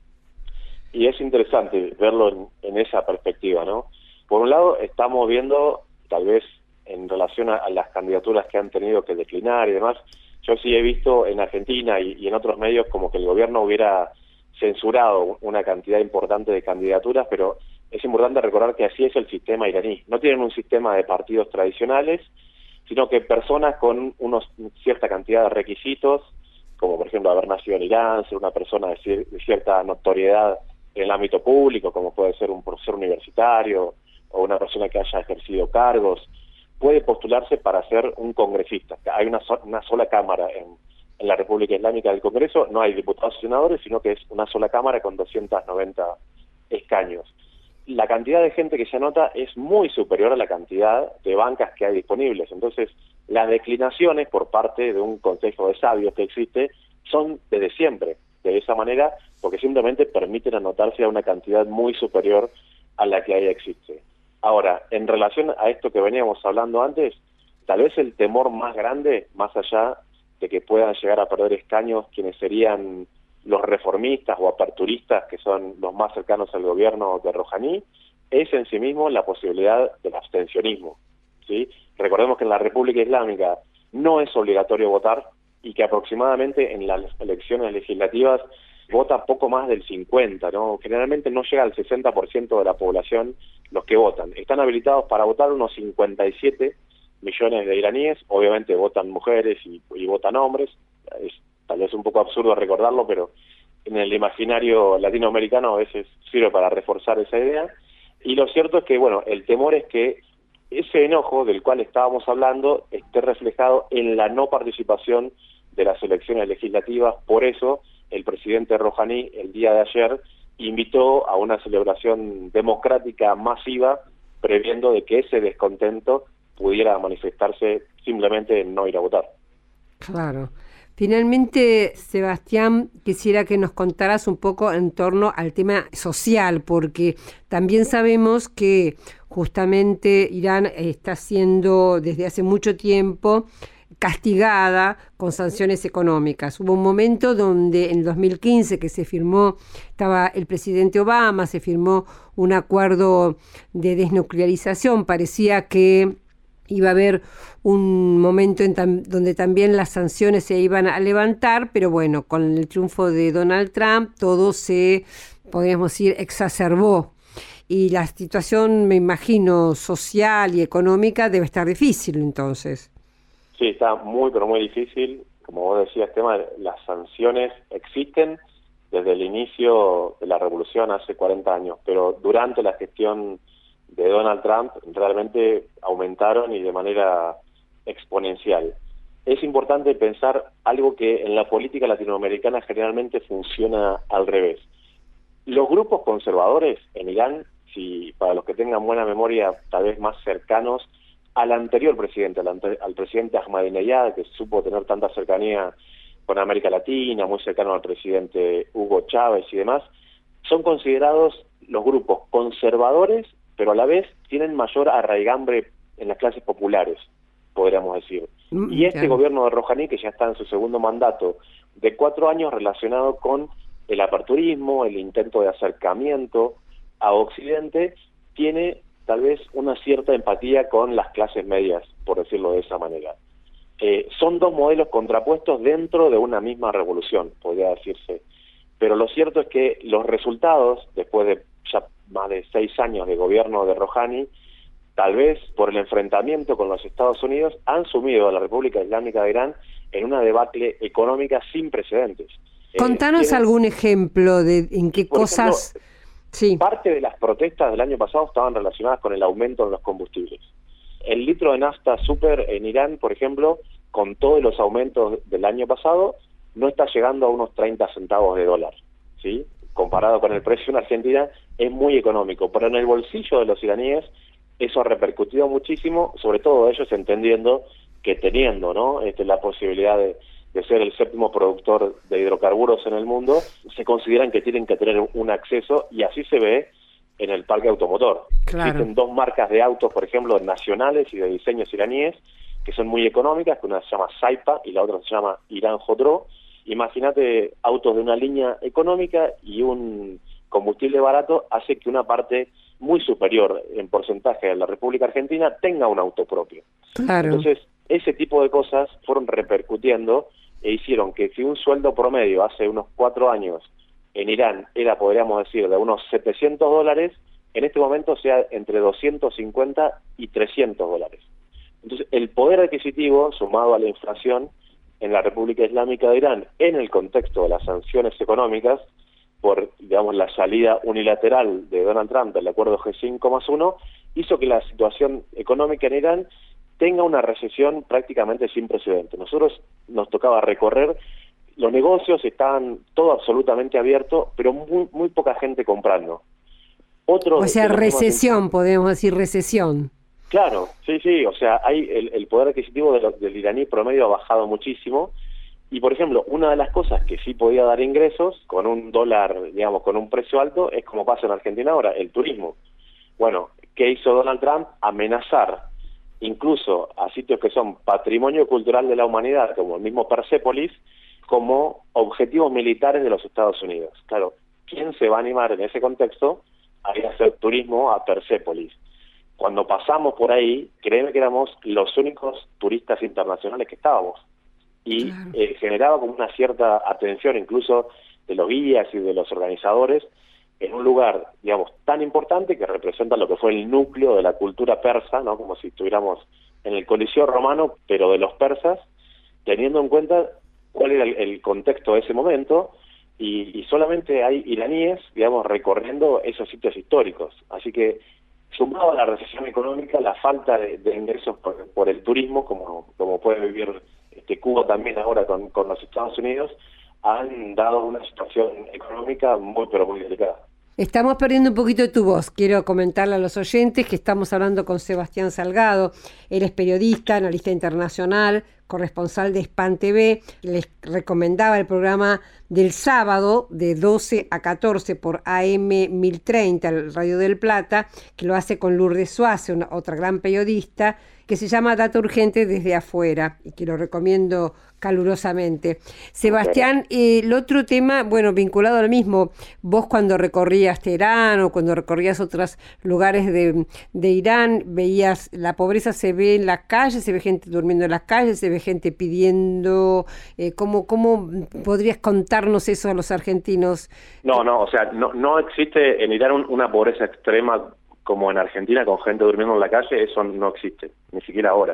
Y es interesante verlo en, en esa perspectiva, ¿no? Por un lado, estamos viendo, tal vez en relación a, a las candidaturas que han tenido que declinar y demás, yo sí he visto en Argentina y, y en otros medios como que el gobierno hubiera censurado una cantidad importante de candidaturas, pero es importante recordar que así es el sistema iraní. No tienen un sistema de partidos tradicionales, sino que personas con unos cierta cantidad de requisitos, como por ejemplo haber nacido en Irán, ser una persona de, cier- de cierta notoriedad en el ámbito público, como puede ser un profesor universitario o una persona que haya ejercido cargos, puede postularse para ser un congresista. Hay una, so- una sola cámara en, en la República Islámica del Congreso, no hay diputados y senadores, sino que es una sola cámara con doscientos noventa escaños. La cantidad de gente que se anota es muy superior a la cantidad de bancas que hay disponibles. Entonces, las declinaciones por parte de un consejo de sabios que existe son desde siempre, de esa manera, porque simplemente permiten anotarse a una cantidad muy superior a la que ahí existe. Ahora, en relación a esto que veníamos hablando antes, tal vez el temor más grande, más allá de que puedan llegar a perder escaños quienes serían los reformistas o aperturistas, que son los más cercanos al gobierno de Rouhani, es en sí mismo la posibilidad del abstencionismo, ¿sí? Recordemos que en la República Islámica no es obligatorio votar y que aproximadamente en las elecciones legislativas vota poco más del cincuenta, ¿no? Generalmente no llega al sesenta por ciento de la población los que votan. Están habilitados para votar unos cincuenta y siete millones de iraníes, obviamente votan mujeres y, y votan hombres, es tal vez un poco absurdo recordarlo, pero en el imaginario latinoamericano a veces sirve para reforzar esa idea, y lo cierto es que, bueno, el temor es que ese enojo del cual estábamos hablando esté reflejado en la no participación de las elecciones legislativas. Por eso el presidente Rouhani el día de ayer invitó a una celebración democrática masiva, previendo de que ese descontento pudiera manifestarse simplemente en no ir a votar. Claro. Finalmente, Sebastián, quisiera que nos contaras un poco en torno al tema social, porque también sabemos que justamente Irán está siendo desde hace mucho tiempo castigada con sanciones económicas. Hubo un momento donde en el dos mil quince que se firmó, estaba el presidente Obama, se firmó un acuerdo de desnuclearización, parecía que iba a haber un momento en tam- donde también las sanciones se iban a levantar, pero bueno, con el triunfo de Donald Trump todo se, podríamos decir, exacerbó. Y la situación, me imagino, social y económica debe estar difícil entonces. Sí, está muy, pero muy difícil. Como vos decías, tema, las sanciones existen desde el inicio de la revolución hace cuarenta años, pero durante la gestión de Donald Trump realmente aumentaron y de manera exponencial. Es importante pensar algo que en la política latinoamericana generalmente funciona al revés. Los grupos conservadores en Irán, si para los que tengan buena memoria, tal vez más cercanos al anterior presidente, al, ante, al presidente Ahmadinejad, que supo tener tanta cercanía con América Latina, muy cercano al presidente Hugo Chávez y demás, son considerados los grupos conservadores, pero a la vez tienen mayor arraigambre en las clases populares, podríamos decir. Mm, y este claro. gobierno de Rouhani, que ya está en su segundo mandato, de cuatro años relacionado con el aperturismo, el intento de acercamiento a Occidente, tiene tal vez una cierta empatía con las clases medias, por decirlo de esa manera. Eh, son dos modelos contrapuestos dentro de una misma revolución, podría decirse. Pero lo cierto es que los resultados, después de ya más de seis años de gobierno de Rouhani, tal vez por el enfrentamiento con los Estados Unidos, han sumido a la República Islámica de Irán en una debacle económica sin precedentes. Contanos eh, ¿tienen... algún ejemplo de en qué por cosas... Ejemplo, sí. Parte de las protestas del año pasado estaban relacionadas con el aumento de los combustibles. El litro de nafta super en Irán, por ejemplo, con todos los aumentos del año pasado, no está llegando a unos treinta centavos de dólar, ¿sí? Comparado con el precio en Argentina, es muy económico, pero en el bolsillo de los iraníes eso ha repercutido muchísimo, sobre todo ellos entendiendo que teniendo, ¿no?, este, la posibilidad de, de ser el séptimo productor de hidrocarburos en el mundo, se consideran que tienen que tener un acceso, y así se ve en el parque automotor. Claro. Existen dos marcas de autos, por ejemplo, nacionales y de diseños iraníes, que son muy económicas, que una se llama Saipa y la otra se llama Irán Khodro. Imagínate, autos de una línea económica y un combustible barato hace que una parte muy superior en porcentaje de la República Argentina tenga un auto propio. Claro. Entonces, ese tipo de cosas fueron repercutiendo e hicieron que si un sueldo promedio hace unos cuatro años en Irán era, podríamos decir, de unos setecientos dólares, en este momento sea entre doscientos cincuenta y trescientos dólares. Entonces, el poder adquisitivo, sumado a la inflación en la República Islámica de Irán, en el contexto de las sanciones económicas, por, digamos, la salida unilateral de Donald Trump del acuerdo G cinco más uno, hizo que la situación económica en Irán tenga una recesión prácticamente sin precedentes. Nosotros nos tocaba recorrer, los negocios estaban todo absolutamente abiertos, pero muy, muy poca gente comprando. Otro o sea, recesión, temas, podemos decir recesión. Claro, sí, sí, o sea, hay el, el poder adquisitivo de lo, del iraní promedio ha bajado muchísimo, y por ejemplo, una de las cosas que sí podía dar ingresos con un dólar, digamos, con un precio alto, es como pasa en Argentina ahora, el turismo. Bueno, ¿qué hizo Donald Trump? Amenazar incluso a sitios que son patrimonio cultural de la humanidad, como el mismo Persépolis, como objetivos militares de los Estados Unidos. Claro, ¿quién se va a animar en ese contexto a ir a hacer turismo a Persépolis? Cuando pasamos por ahí, créeme que éramos los únicos turistas internacionales que estábamos. Y claro. eh, generaba como una cierta atención incluso de los guías y de los organizadores en un lugar, digamos, tan importante que representa lo que fue el núcleo de la cultura persa, ¿no? Como si estuviéramos en el Coliseo romano, pero de los persas, teniendo en cuenta cuál era el, el contexto de ese momento, y, y solamente hay iraníes, digamos, recorriendo esos sitios históricos. Así que, sumado a la recesión económica, la falta de, de ingresos por, por el turismo, como, como puede vivir este Cuba también ahora con, con los Estados Unidos, han dado una situación económica muy, pero muy delicada. Estamos perdiendo un poquito de tu voz. Quiero comentarle a los oyentes que estamos hablando con Sebastián Salgado. Él es periodista, analista internacional, corresponsal de Span T V. Les recomendaba el programa del sábado de doce a catorce por A M mil treinta, el Radio del Plata, que lo hace con Lourdes Suárez, una, otra gran periodista, que se llama Data Urgente desde afuera y que lo recomiendo calurosamente. Sebastián, eh, el otro tema, bueno, vinculado al mismo, vos cuando recorrías Teherán o cuando recorrías otros lugares de, de Irán, veías la pobreza, se ve en las calles, se ve gente durmiendo en las calles, se ve gente pidiendo, eh, ¿cómo, cómo podrías contarnos eso a los argentinos? No, no, o sea, no, no existe en Irán un, una pobreza extrema como en Argentina, con gente durmiendo en la calle. Eso no existe, ni siquiera ahora.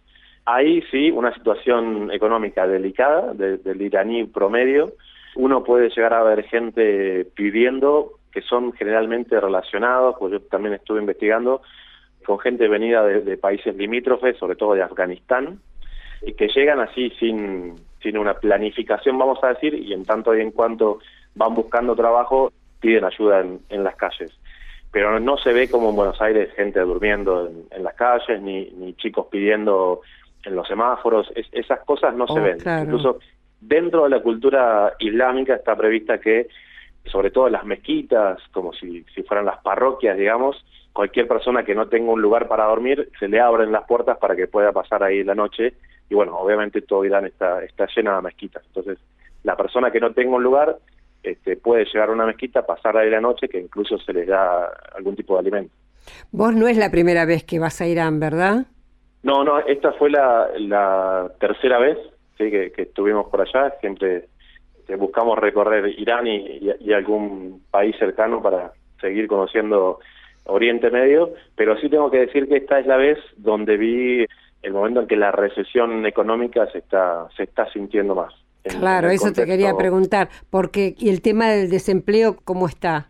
Hay sí una situación económica delicada de, del iraní promedio. Uno puede llegar a ver gente pidiendo, que son generalmente relacionados, pues yo también estuve investigando, con gente venida de, de países limítrofes, sobre todo de Afganistán, y que llegan así sin, sin una planificación, vamos a decir, y en tanto y en cuanto van buscando trabajo, piden ayuda en, en las calles. Pero no se ve como en Buenos Aires gente durmiendo en, en las calles, ni, ni chicos pidiendo en los semáforos. Es, esas cosas no oh, se ven. Claro. Incluso dentro de la cultura islámica está prevista que, sobre todo en las mezquitas, como si, si fueran las parroquias, digamos, cualquier persona que no tenga un lugar para dormir, se le abren las puertas para que pueda pasar ahí la noche. Y bueno, obviamente todo Irán está, está lleno de mezquitas. Entonces, la persona que no tenga un lugar Este, puede llegar a una mezquita, pasar ahí la noche, que incluso se les da algún tipo de alimento. Vos no es la primera vez que vas a Irán, ¿verdad? No, no, esta fue la, la tercera vez ¿sí? que, que estuvimos por allá. Siempre este, buscamos recorrer Irán y, y, y algún país cercano para seguir conociendo Oriente Medio, pero sí tengo que decir que esta es la vez donde vi el momento en que la recesión económica se está, se está sintiendo más. Claro, eso contexto. Te quería preguntar, porque ¿y el tema del desempleo cómo está?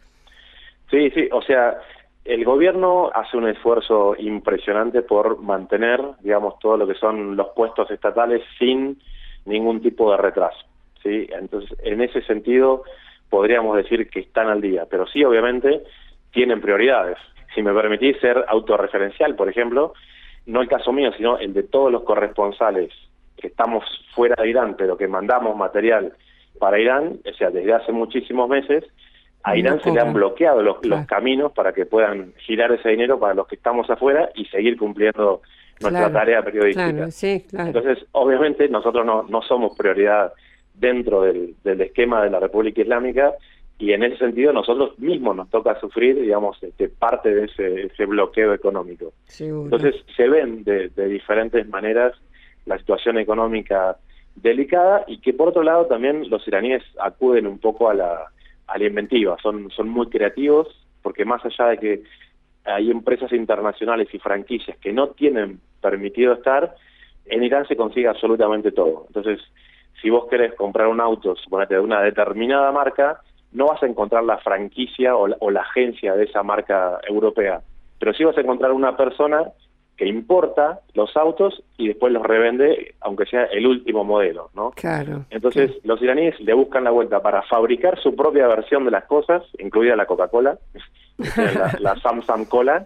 Sí, sí, o sea, el gobierno hace un esfuerzo impresionante por mantener, digamos, todo lo que son los puestos estatales sin ningún tipo de retraso, ¿sí? Entonces, en ese sentido, podríamos decir que están al día, pero sí, obviamente, tienen prioridades. Si me permitís ser autorreferencial, por ejemplo, no el caso mío, sino el de todos los corresponsales que estamos fuera de Irán, pero que mandamos material para Irán, o sea, desde hace muchísimos meses, a Irán no se le han bloqueado los, claro. los caminos para que puedan girar ese dinero para los que estamos afuera y seguir cumpliendo nuestra claro, tarea periodística. Claro, sí, claro. Entonces, obviamente, nosotros no, no somos prioridad dentro del, del esquema de la República Islámica, y en ese sentido nosotros mismos nos toca sufrir, digamos, este, parte de ese, ese bloqueo económico. Seguro. Entonces, se ven de, de diferentes maneras la situación económica delicada, y que por otro lado también los iraníes acuden un poco a la, a la inventiva, son, son muy creativos, porque más allá de que hay empresas internacionales y franquicias que no tienen permitido estar, en Irán se consigue absolutamente todo. Entonces, si vos querés comprar un auto, suponete, de una determinada marca, no vas a encontrar la franquicia o la, o la agencia de esa marca europea, pero sí vas a encontrar una persona que importa los autos y después los revende, aunque sea el último modelo, ¿no? Claro. Entonces, claro. los iraníes le buscan la vuelta para fabricar su propia versión de las cosas, incluida la Coca-Cola, la, la Samsung Cola,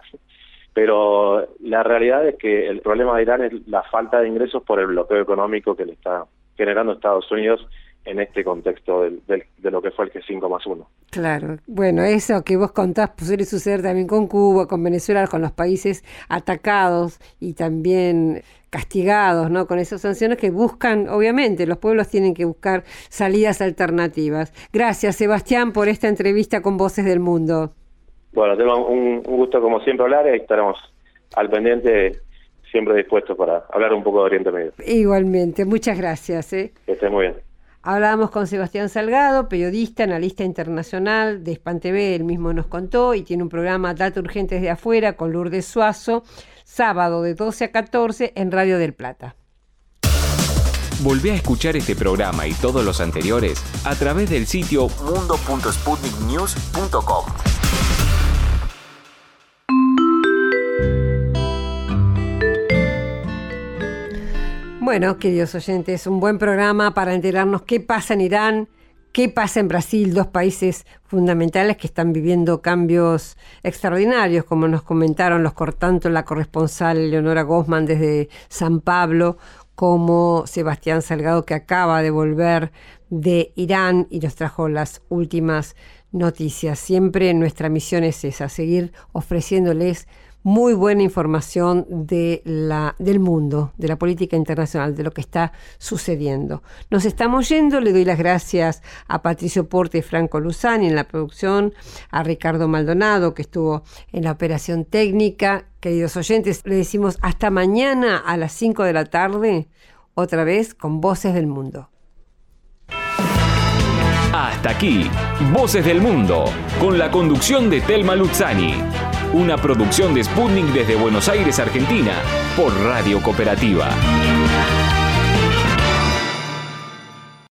pero la realidad es que el problema de Irán es la falta de ingresos por el bloqueo económico que le está generando Estados Unidos en este contexto del, del, de lo que fue el G cinco más uno. Claro, bueno, eso que vos contás suele suceder también con Cuba, con Venezuela, con los países atacados y también castigados, ¿no? Con esas sanciones que buscan, obviamente, los pueblos tienen que buscar salidas alternativas. Gracias, Sebastián, por esta entrevista con Voces del Mundo. Bueno, tengo un, un gusto como siempre hablar, y estaremos al pendiente, siempre dispuestos para hablar un poco de Oriente Medio. Igualmente, muchas gracias. ¿eh? Que esté muy bien. Hablábamos con Sebastián Salgado, periodista, analista internacional de Span T V, él mismo nos contó, y tiene un programa Data Urgente desde afuera con Lourdes Suárez, sábado de doce a catorce en Radio del Plata. Volvé a escuchar este programa y todos los anteriores a través del sitio mundo punto sputnik news punto com. Bueno, queridos oyentes, un buen programa para enterarnos qué pasa en Irán, qué pasa en Brasil, dos países fundamentales que están viviendo cambios extraordinarios, como nos comentaron los tanto la corresponsal Leonora Gosman desde San Pablo, como Sebastián Salgado, que acaba de volver de Irán y nos trajo las últimas noticias. Siempre nuestra misión es esa, seguir ofreciéndoles muy buena información de la, del mundo, de la política internacional, de lo que está sucediendo. Nos estamos yendo, le doy las gracias a Patricio Porte y Franco Luzani en la producción, a Ricardo Maldonado, que estuvo en la operación técnica. Queridos oyentes, le decimos hasta mañana a las cinco de la tarde, otra vez con Voces del Mundo. Hasta aquí, Voces del Mundo, con la conducción de Telma Luzzani. Una producción de Sputnik desde Buenos Aires, Argentina, por Radio Cooperativa.